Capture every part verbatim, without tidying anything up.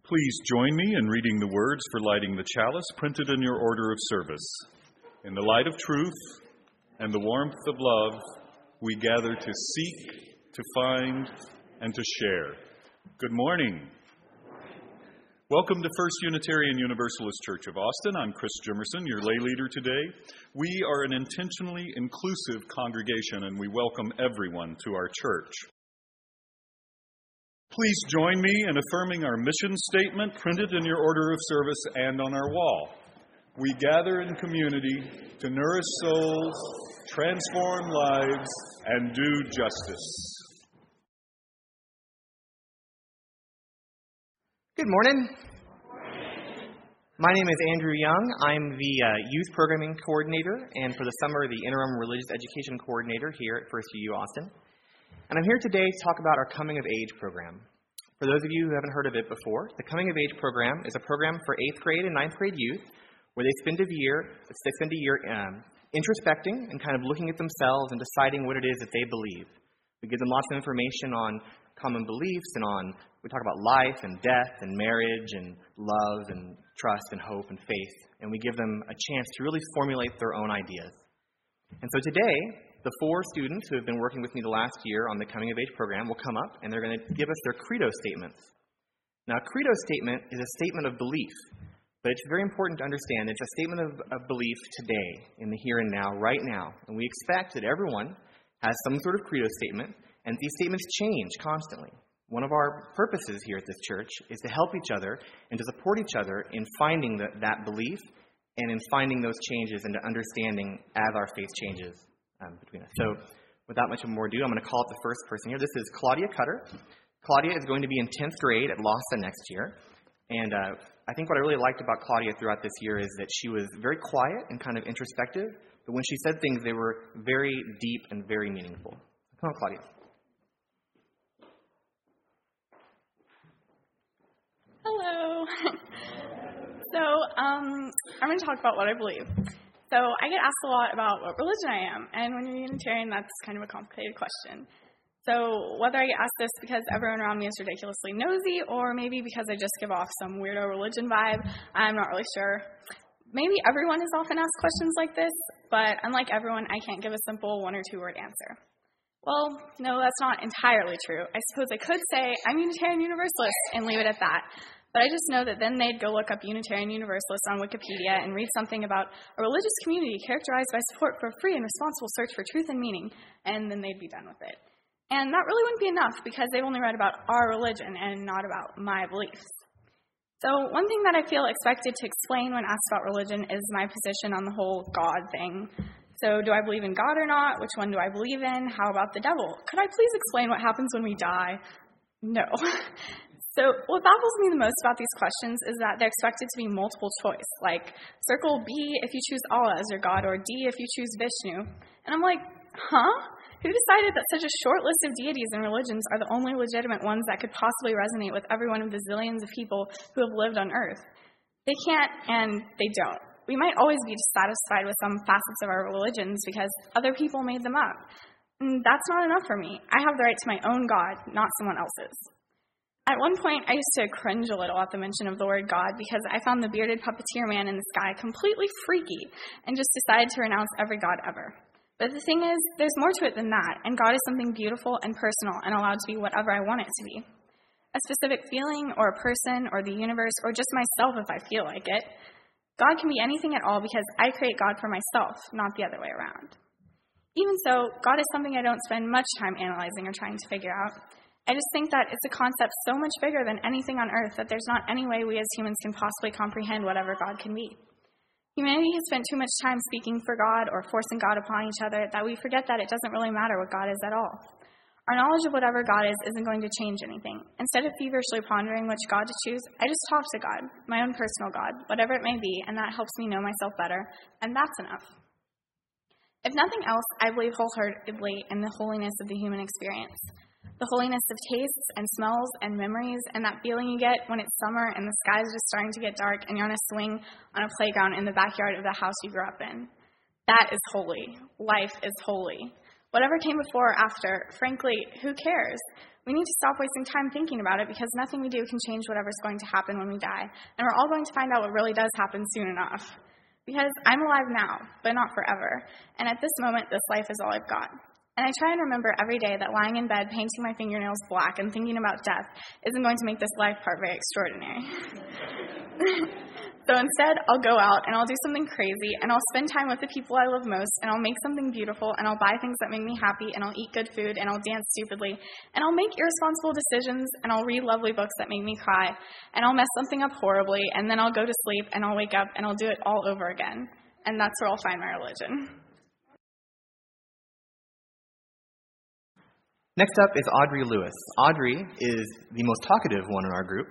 Please join me in reading the words for lighting the chalice printed in your order of service. In the light of truth and the warmth of love, we gather to seek, to find, and to share. Good morning. Welcome to First Unitarian Universalist Church of Austin. I'm Chris Jimerson, your lay leader today. We are an intentionally inclusive congregation, and we welcome everyone to our church. Please join me in affirming our mission statement printed in your order of service and on our wall. We gather in community to nourish souls, transform lives, and do justice. Good morning. My name is Andrew Young. I'm the uh, Youth Programming Coordinator, and for the summer, the Interim Religious Education Coordinator here at First U U Austin. And I'm here today to talk about our Coming of Age program. For those of you who haven't heard of it before, the Coming of Age program is a program for eighth grade and ninth grade youth where they spend a year, they spend a year um, introspecting and kind of looking at themselves and deciding what it is that they believe. We give them lots of information on common beliefs and on, we talk about life and death and marriage and love and trust and hope and faith. And we give them a chance to really formulate their own ideas. And so today, the four students who have been working with me the last year on the Coming of Age program will come up and they're going to give us their credo statements. Now, a credo statement is a statement of belief, but it's very important to understand it's a statement of, of belief today, in the here and now, right now. And we expect that everyone has some sort of credo statement, and these statements change constantly. One of our purposes here at this church is to help each other and to support each other in finding the, that belief and in finding those changes and to understanding as our faith changes. Um, between us. So without much more ado, I'm going to call up the first person here. This is Claudia Cutter. Claudia is going to be in tenth grade at Lhasa next year. And uh, I think what I really liked about Claudia throughout this year is that she was very quiet and kind of introspective. But when she said things, they were very deep and very meaningful. Come on, Claudia. Hello. So um, I'm going to talk about what I believe. So I get asked a lot about what religion I am, and when you're Unitarian, that's kind of a complicated question. So whether I get asked this because everyone around me is ridiculously nosy, or maybe because I just give off some weirdo religion vibe, I'm not really sure. Maybe everyone is often asked questions like this, but unlike everyone, I can't give a simple one or two word answer. Well, no, that's not entirely true. I suppose I could say I'm Unitarian Universalist and leave it at that. But I just know that then they'd go look up Unitarian Universalist on Wikipedia and read something about a religious community characterized by support for a free and responsible search for truth and meaning, and then they'd be done with it. And that really wouldn't be enough because they've only read about our religion and not about my beliefs. So one thing that I feel expected to explain when asked about religion is my position on the whole God thing. So do I believe in God or not? Which one do I believe in? How about the devil? Could I please explain what happens when we die? No. So what baffles me the most about these questions is that they're expected to be multiple choice, like circle B if you choose Allah as your God, or D if you choose Vishnu. And I'm like, huh? Who decided that such a short list of deities and religions are the only legitimate ones that could possibly resonate with every one of the zillions of people who have lived on Earth? They can't, and they don't. We might always be dissatisfied with some facets of our religions because other people made them up. And that's not enough for me. I have the right to my own God, not someone else's. At one point, I used to cringe a little at the mention of the word God because I found the bearded puppeteer man in the sky completely freaky and just decided to renounce every God ever. But the thing is, there's more to it than that, and God is something beautiful and personal and allowed to be whatever I want it to be. A specific feeling or a person or the universe or just myself if I feel like it. God can be anything at all because I create God for myself, not the other way around. Even so, God is something I don't spend much time analyzing or trying to figure out. I just think that it's a concept so much bigger than anything on earth that there's not any way we as humans can possibly comprehend whatever God can be. Humanity has spent too much time speaking for God or forcing God upon each other that we forget that it doesn't really matter what God is at all. Our knowledge of whatever God is isn't going to change anything. Instead of feverishly pondering which God to choose, I just talk to God, my own personal God, whatever it may be, and that helps me know myself better, and that's enough. If nothing else, I believe wholeheartedly in the holiness of the human experience. The holiness of tastes and smells and memories and that feeling you get when it's summer and the sky is just starting to get dark and you're on a swing on a playground in the backyard of the house you grew up in. That is holy. Life is holy. Whatever came before or after, frankly, who cares? We need to stop wasting time thinking about it because nothing we do can change whatever's going to happen when we die. And we're all going to find out what really does happen soon enough. Because I'm alive now, but not forever. And at this moment, this life is all I've got. And I try and remember every day that lying in bed, painting my fingernails black, and thinking about death isn't going to make this life part very extraordinary. So instead, I'll go out and I'll do something crazy, and I'll spend time with the people I love most, and I'll make something beautiful, and I'll buy things that make me happy, and I'll eat good food, and I'll dance stupidly, and I'll make irresponsible decisions, and I'll read lovely books that make me cry, and I'll mess something up horribly, and then I'll go to sleep, and I'll wake up, and I'll do it all over again. And that's where I'll find my religion. Next up is Audrey Lewis. Audrey is the most talkative one in our group.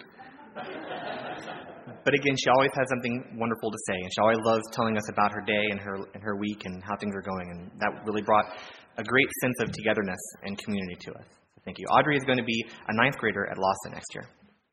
But again, she always has something wonderful to say, and she always loves telling us about her day and her and her week and how things are going, and that really brought a great sense of togetherness and community to us. So thank you. Audrey is going to be a ninth grader at Lawson next year.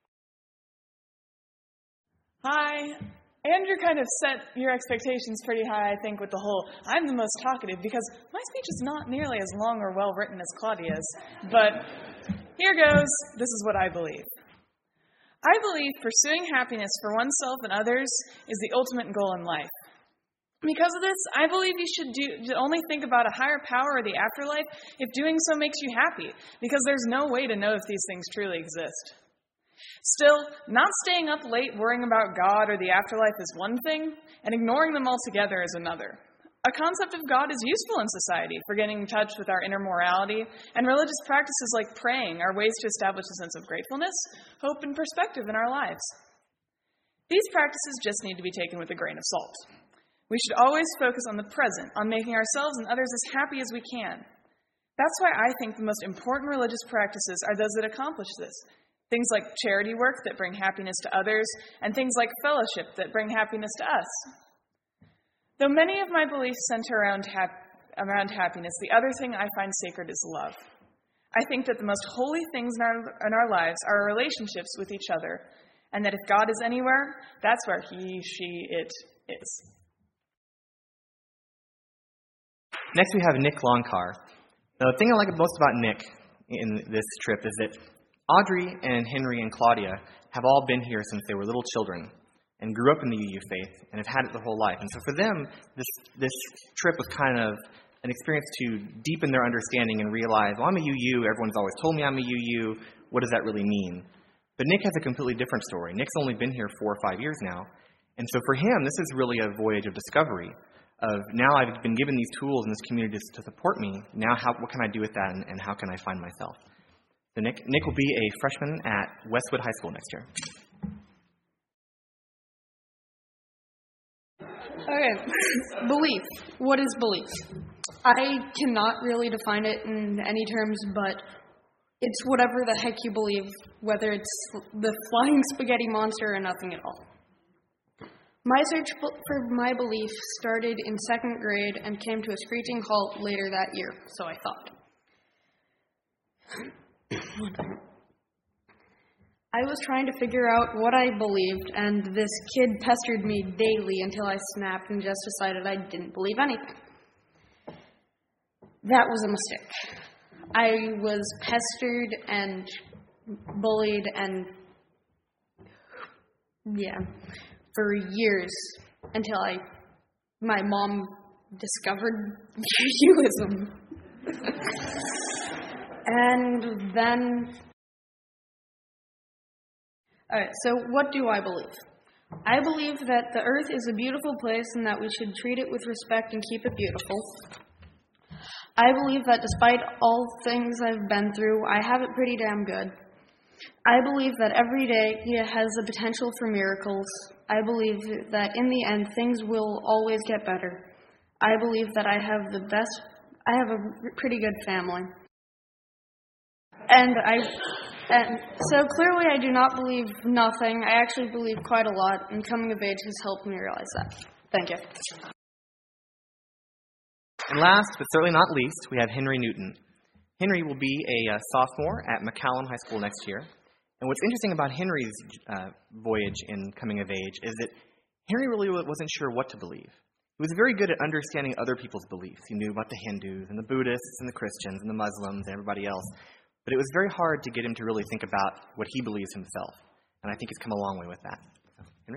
Hi. Andrew kind of set your expectations pretty high, I think, with the whole, I'm the most talkative, because my speech is not nearly as long or well-written as Claudia's. But here goes. This is what I believe. I believe pursuing happiness for oneself and others is the ultimate goal in life. Because of this, I believe you should do, only think about a higher power or the afterlife if doing so makes you happy, because there's no way to know if these things truly exist. Still, not staying up late worrying about God or the afterlife is one thing, and ignoring them altogether is another. A concept of God is useful in society for getting in touch with our inner morality, and religious practices like praying are ways to establish a sense of gratefulness, hope, and perspective in our lives. These practices just need to be taken with a grain of salt. We should always focus on the present, on making ourselves and others as happy as we can. That's why I think the most important religious practices are those that accomplish this. Things like charity work that bring happiness to others, and things like fellowship that bring happiness to us. Though many of my beliefs center around, hap- around happiness, the other thing I find sacred is love. I think that the most holy things in our, in our lives are our relationships with each other, and that if God is anywhere, that's where he, she, it is. Next we have Nick Longcar. Now, the thing I like most about Nick in this trip is that Audrey and Henry and Claudia have all been here since they were little children and grew up in the U U faith and have had it their whole life. And so for them, this this trip was kind of an experience to deepen their understanding and realize, well, I'm a U U. Everyone's always told me I'm a U U. What does that really mean? But Nick has a completely different story. Nick's only been here four or five years now. And so for him, this is really a voyage of discovery of now I've been given these tools in this community to support me. Now how, what can I do with that, and, and how can I find myself? So Nick, Nick will be a freshman at Westwood High School next year. Okay, belief. What is belief? I cannot really define it in any terms, but it's whatever the heck you believe, whether it's the flying spaghetti monster or nothing at all. My search for my belief started in second grade and came to a screeching halt later that year, so I thought. I was trying to figure out what I believed, and this kid pestered me daily until I snapped and just decided I didn't believe anything. That was a mistake. I was pestered and bullied and, yeah, for years until I, my mom discovered Judaism. And then... Alright, so what do I believe? I believe that the earth is a beautiful place and that we should treat it with respect and keep it beautiful. I believe that despite all things I've been through, I have it pretty damn good. I believe that every day has the potential for miracles. I believe that in the end, things will always get better. I believe that I have the best, I have a pretty good family. And I, and so clearly I do not believe nothing. I actually believe quite a lot, and coming of age has helped me realize that. Thank you. And last, but certainly not least, we have Henry Newton. Henry will be a uh, sophomore at McCallum High School next year. And what's interesting about Henry's uh, voyage in coming of age is that Henry really wasn't sure what to believe. He was very good at understanding other people's beliefs. He knew about the Hindus and the Buddhists and the Christians and the Muslims and everybody else. But it was very hard to get him to really think about what he believes himself. And I think he's come a long way with that. So, Henry?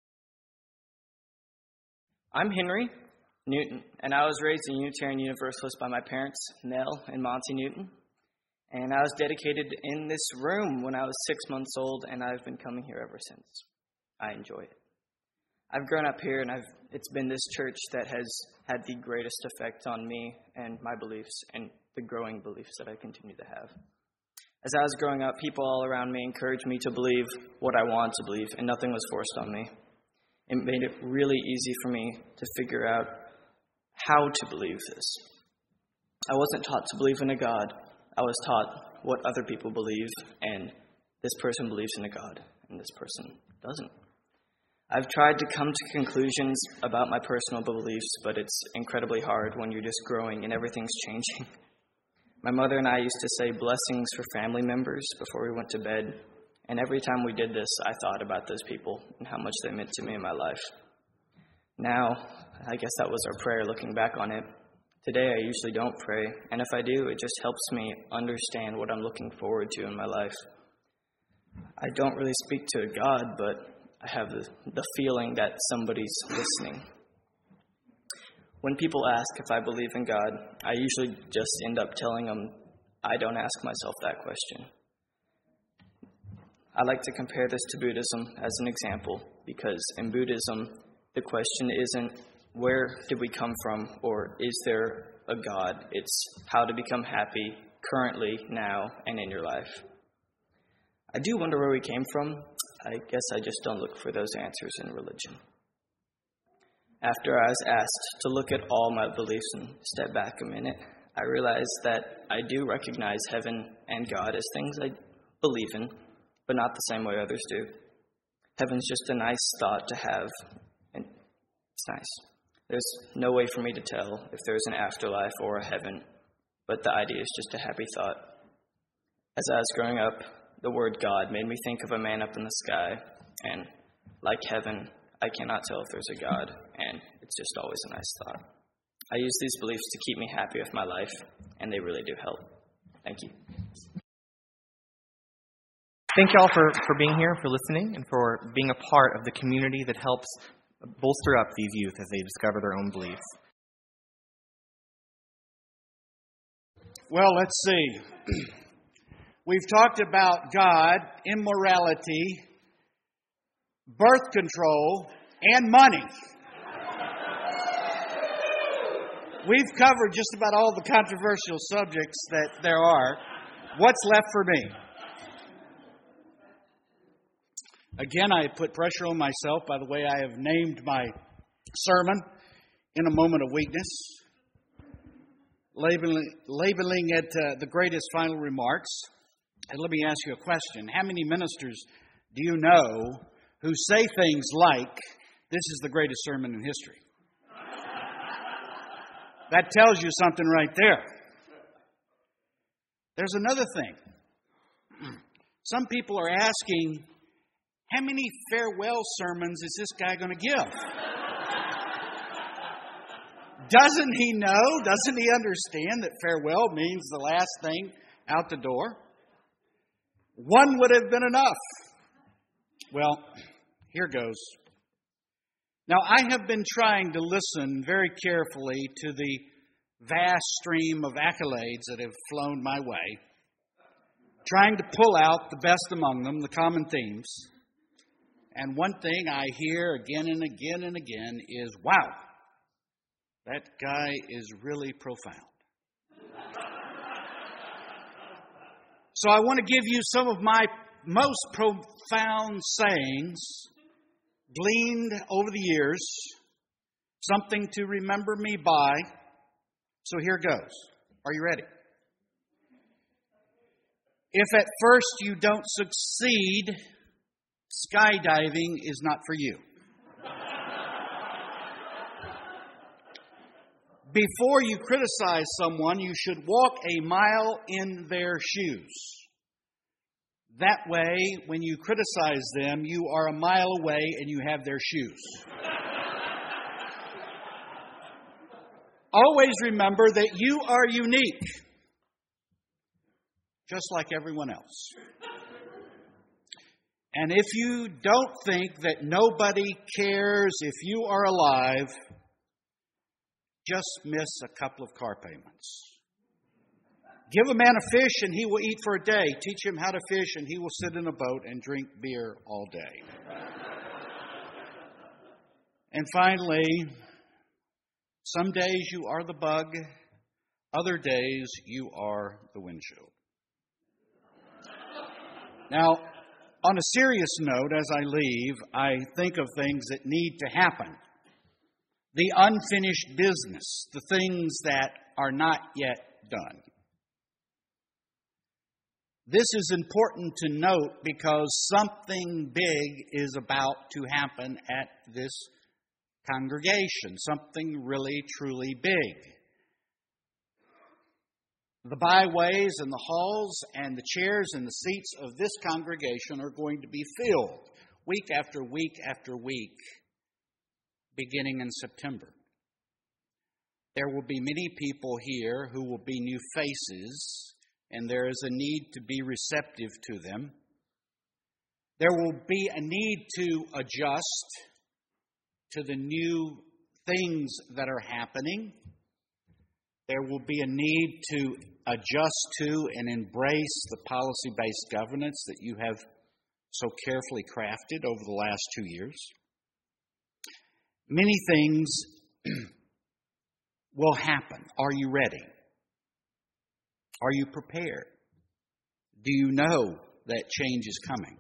I'm Henry Newton, and I was raised a Unitarian Universalist by my parents, Nell and Monty Newton. And I was dedicated in this room when I was six months old, and I've been coming here ever since. I enjoy it. I've grown up here, and I've, it's been this church that has had the greatest effect on me and my beliefs and the growing beliefs that I continue to have. As I was growing up, people all around me encouraged me to believe what I wanted to believe, and nothing was forced on me. It made it really easy for me to figure out how to believe this. I wasn't taught to believe in a God. I was taught what other people believe, and this person believes in a God, and this person doesn't. I've tried to come to conclusions about my personal beliefs, but it's incredibly hard when you're just growing and everything's changing. My mother and I used to say blessings for family members before we went to bed, and every time we did this, I thought about those people and how much they meant to me in my life. Now, I guess that was our prayer looking back on it. Today, I usually don't pray, and if I do, it just helps me understand what I'm looking forward to in my life. I don't really speak to a God, but I have the, the feeling that somebody's listening. When people ask if I believe in God, I usually just end up telling them I don't ask myself that question. I like to compare this to Buddhism as an example, because in Buddhism, the question isn't where did we come from or is there a God? It's how to become happy currently, now, and in your life. I do wonder where we came from. I guess I just don't look for those answers in religion. After I was asked to look at all my beliefs and step back a minute, I realized that I do recognize heaven and God as things I believe in, but not the same way others do. Heaven's just a nice thought to have, and it's nice. There's no way for me to tell if there's an afterlife or a heaven, but the idea is just a happy thought. As I was growing up, the word God made me think of a man up in the sky, and like heaven, I cannot tell if there's a God, and it's just always a nice thought. I use these beliefs to keep me happy with my life, and they really do help. Thank you. Thank you all for, for being here, for listening, and for being a part of the community that helps bolster up these youth as they discover their own beliefs. Well, let's see. We've talked about God, immorality, birth control, and money. We've covered just about all the controversial subjects that there are. What's left for me? Again, I put pressure on myself by the way I have named my sermon, In a Moment of Weakness, labeling, labeling it uh, the greatest final remarks. And let me ask you a question. How many ministers do you know who say things like, this is the greatest sermon in history? That tells you something right there. There's another thing. Some people are asking, how many farewell sermons is this guy going to give? Doesn't he know? Doesn't he understand that farewell means the last thing out the door? One would have been enough. Well, here goes. Now, I have been trying to listen very carefully to the vast stream of accolades that have flown my way, trying to pull out the best among them, the common themes. And one thing I hear again and again and again is, wow, that guy is really profound. So I want to give you some of my most profound sayings gleaned over the years, something to remember me by. So here goes. Are you ready? If at first you don't succeed, skydiving is not for you. Before you criticize someone, you should walk a mile in their shoes. That way, when you criticize them, you are a mile away and you have their shoes. Always remember that you are unique, just like everyone else. And if you don't think that nobody cares if you are alive, just miss a couple of car payments. Give a man a fish and he will eat for a day. Teach him how to fish and he will sit in a boat and drink beer all day. And finally, some days you are the bug, other days you are the windshield. Now, on a serious note, as I leave, I think of things that need to happen. The unfinished business, the things that are not yet done. This is important to note because something big is about to happen at this congregation. Something really, truly big. The byways and the halls and the chairs and the seats of this congregation are going to be filled week after week after week, beginning in September. There will be many people here who will be new faces, and there is a need to be receptive to them. There will be a need to adjust to the new things that are happening. There will be a need to adjust to and embrace the policy-based governance that you have so carefully crafted over the last two years. Many things will happen. Are you ready? Are you prepared? Do you know that change is coming?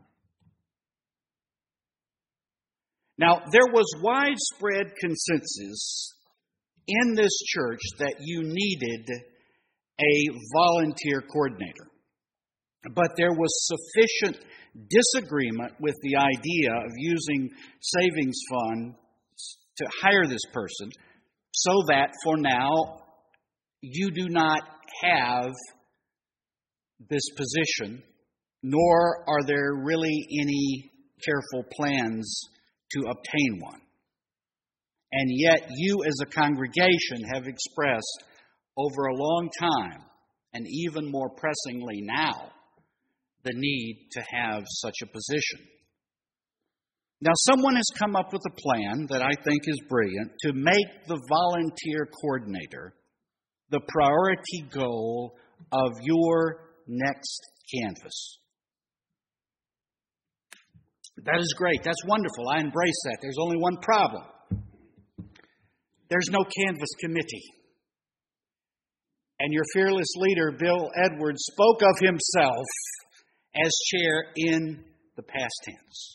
Now, there was widespread consensus in this church that you needed a volunteer coordinator. But there was sufficient disagreement with the idea of using savings funds to hire this person so that for now you do not have this position, nor are there really any careful plans to obtain one. And yet you as a congregation have expressed over a long time, and even more pressingly now, the need to have such a position. Now, someone has come up with a plan that I think is brilliant to make the volunteer coordinator the priority goal of your next canvas. That is great. That's wonderful. I embrace that. There's only one problem. There's no canvas committee. And your fearless leader, Bill Edwards, spoke of himself as chair in the past tense.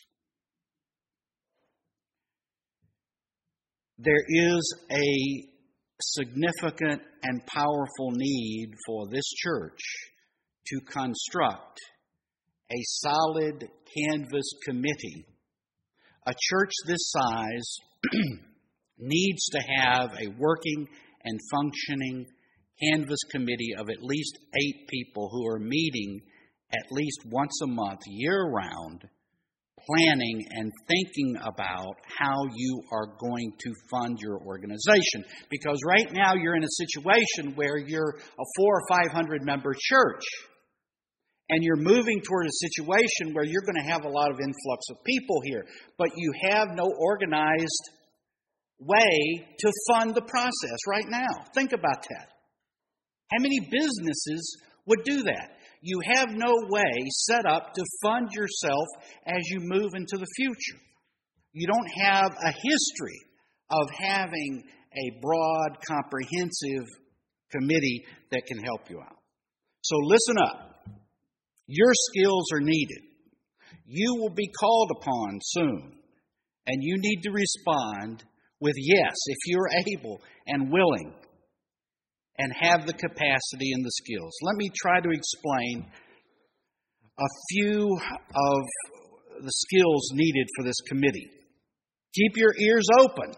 There is a significant and powerful need for this church to construct a solid canvas committee. A church this size needs to have a working and functioning canvas committee of at least eight people who are meeting at least once a month, year-round, planning and thinking about how you are going to fund your organization. Because right now you're in a situation where you're a four or five hundred member church, and you're moving toward a situation where you're going to have a lot of influx of people here, but you have no organized way to fund the process right now. Think about that. How many businesses would do that? You have no way set up to fund yourself as you move into the future. You don't have a history of having a broad, comprehensive committee that can help you out. So listen up. Your skills are needed. You will be called upon soon, and you need to respond with yes if you're able and willing and have the capacity and the skills. Let me try to explain a few of the skills needed for this committee. Keep your ears open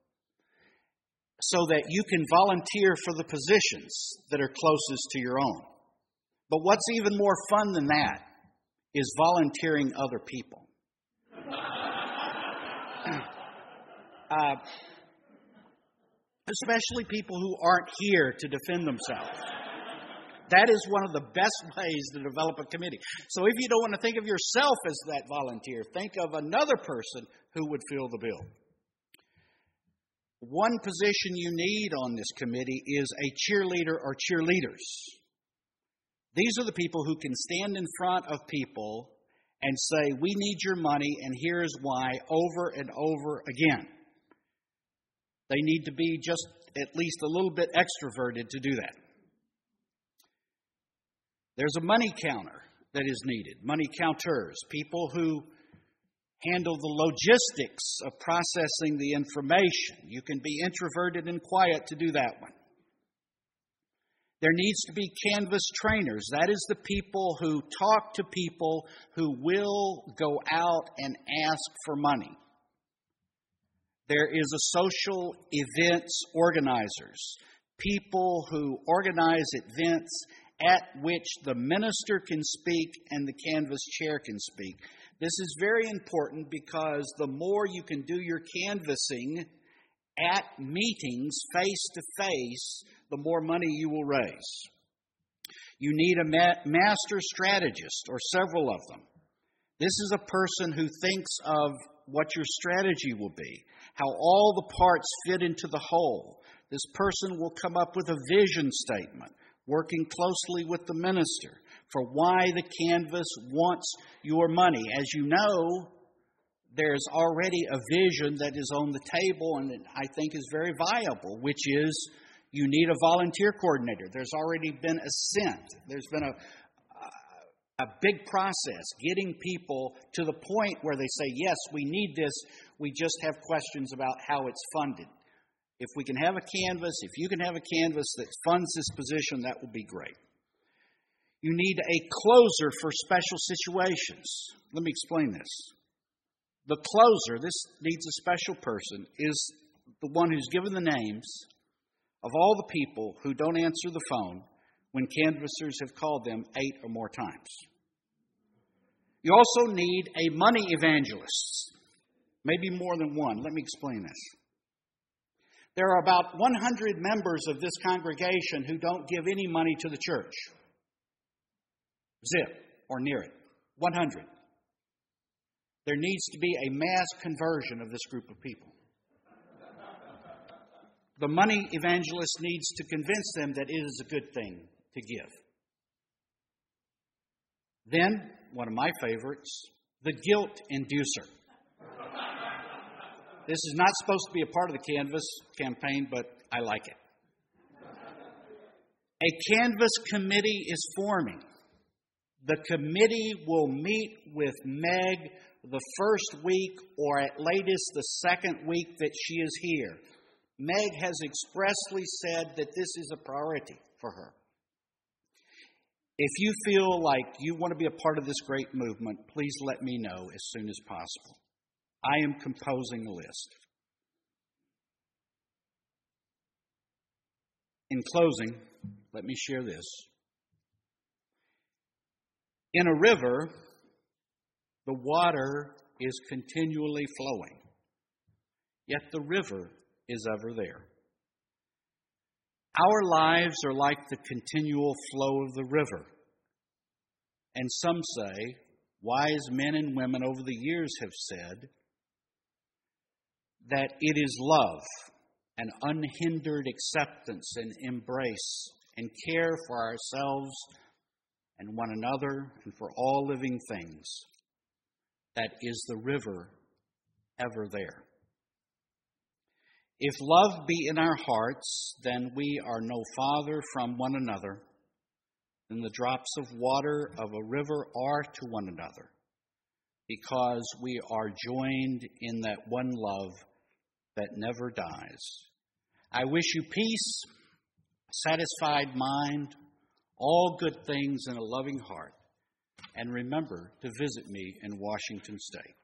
so that you can volunteer for the positions that are closest to your own. But what's even more fun than that is volunteering other people. uh, especially people who aren't here to defend themselves. That is one of the best ways to develop a committee. So if you don't want to think of yourself as that volunteer, think of another person who would fill the bill. One position you need on this committee is a cheerleader or cheerleaders. These are the people who can stand in front of people and say, we need your money and here's why, over and over again. They need to be just at least a little bit extroverted to do that. There's a money counter that is needed, money counters, people who handle the logistics of processing the information. You can be introverted and quiet to do that one. There needs to be canvas trainers. That is the people who talk to people who will go out and ask for money. There is a social events organizers, people who organize events at which the minister can speak and the canvas chair can speak. This is very important because the more you can do your canvassing at meetings face to face, the more money you will raise. You need a ma- master strategist or several of them. This is a person who thinks of what your strategy will be, how all the parts fit into the whole. This person will come up with a vision statement, working closely with the minister for why the canvas wants your money. As you know, there's already a vision that is on the table and that I think is very viable, which is you need a volunteer coordinator. There's already been assent. There's been a, a big process getting people to the point where they say, yes, we need this. We just have questions about how it's funded. If we can have a canvas, if you can have a canvas that funds this position, that will be great. You need a closer for special situations. Let me explain this. The closer, this needs a special person, is the one who's given the names of all the people who don't answer the phone when canvassers have called them eight or more times. You also need a money evangelist, maybe more than one. Let me explain this. There are about one hundred members of this congregation who don't give any money to the church. Zip, or near it. one hundred. There needs to be a mass conversion of this group of people. The money evangelist needs to convince them that it is a good thing to give. Then, one of my favorites, the guilt inducer. This is not supposed to be a part of the Canvas campaign, but I like it. A Canvas committee is forming. The committee will meet with Meg the first week or at latest the second week that she is here. Meg has expressly said that this is a priority for her. If you feel like you want to be a part of this great movement, please let me know as soon as possible. I am composing a list. In closing, let me share this. In a river, the water is continually flowing, yet the river is ever there. Our lives are like the continual flow of the river. And some say, wise men and women over the years have said, that it is love and unhindered acceptance and embrace and care for ourselves and one another and for all living things that is the river ever there. If love be in our hearts, then we are no farther from one another than the drops of water of a river are to one another, because we are joined in that one love that never dies. I wish you peace, a satisfied mind, all good things in a loving heart, and remember to visit me in Washington State.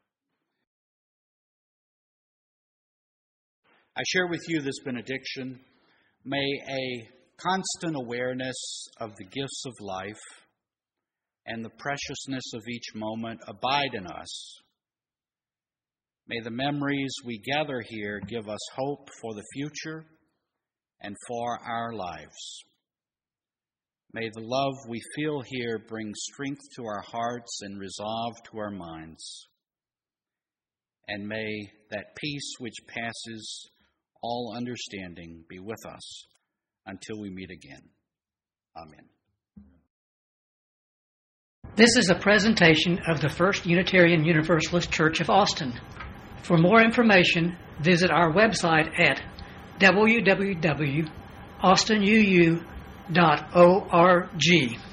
I share with you this benediction. May a constant awareness of the gifts of life and the preciousness of each moment abide in us. May the memories we gather here give us hope for the future and for our lives. May the love we feel here bring strength to our hearts and resolve to our minds. And may that peace which passes all understanding be with us until we meet again. Amen. This is a presentation of the First Unitarian Universalist Church of Austin. For more information, visit our website at w w w dot austin u u dot org.